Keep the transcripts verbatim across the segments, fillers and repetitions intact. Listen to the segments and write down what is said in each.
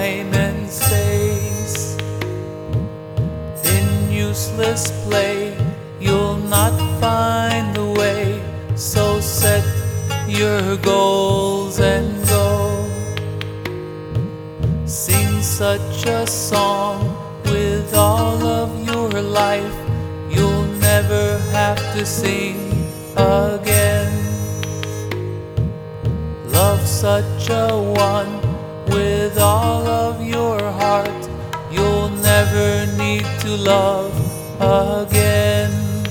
time and space. In useless play, you'll not find the way. So set your goals and go. Sing such a song with all of your life, you'll never have to sing again. Love such a one with all of your heart, you'll never need to love again.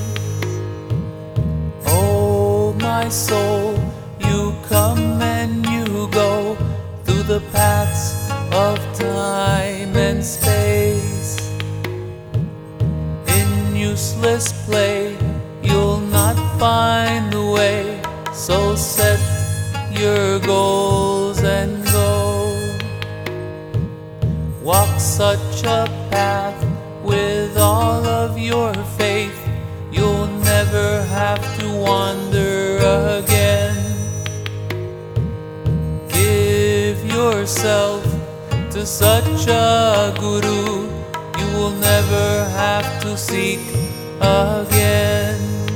Oh my soul, you come and you go through the paths of time and space. In useless play, you'll not find the way. So set your goals and go. Walk such a path with all of your faith, you'll never have to wander again. Give yourself to such a guru, you will never have to seek again.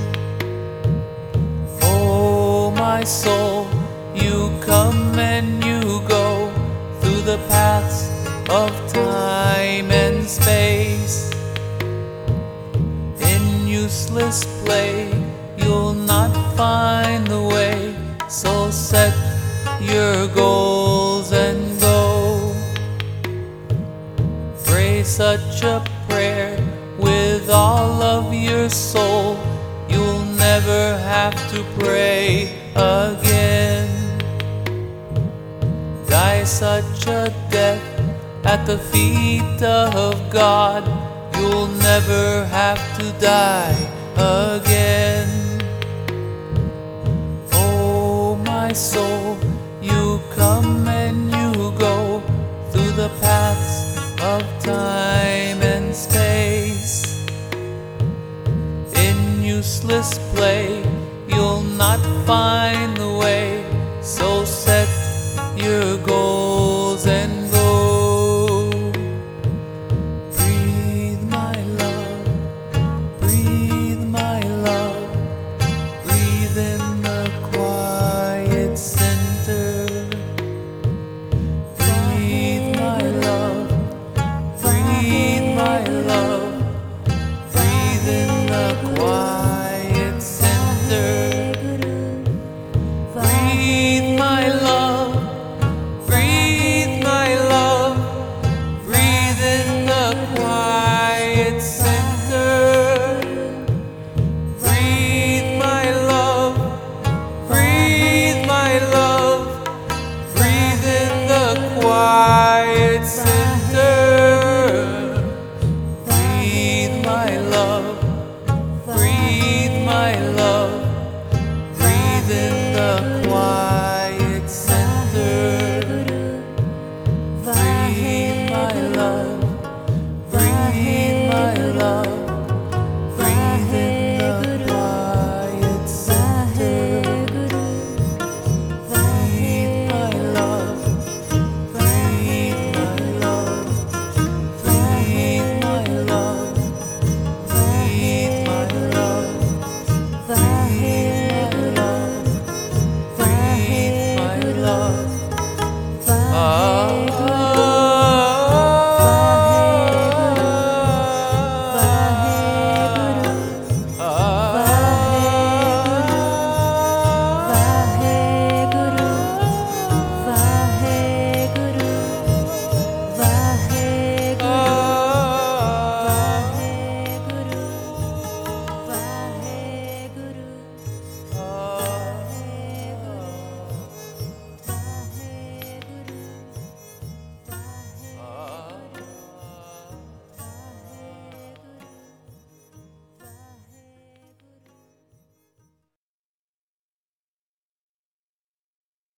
Oh my soul, you come and you go through the paths of time and space. In useless play, you'll not find the way. So set your goals and go. Pray such a prayer with all of your soul, you'll never have to pray again. Die such a death at the feet of God, you'll never have to die again. Oh my soul, you come and you go through the paths of time and space. In useless play, you'll not find the way. So set your goals and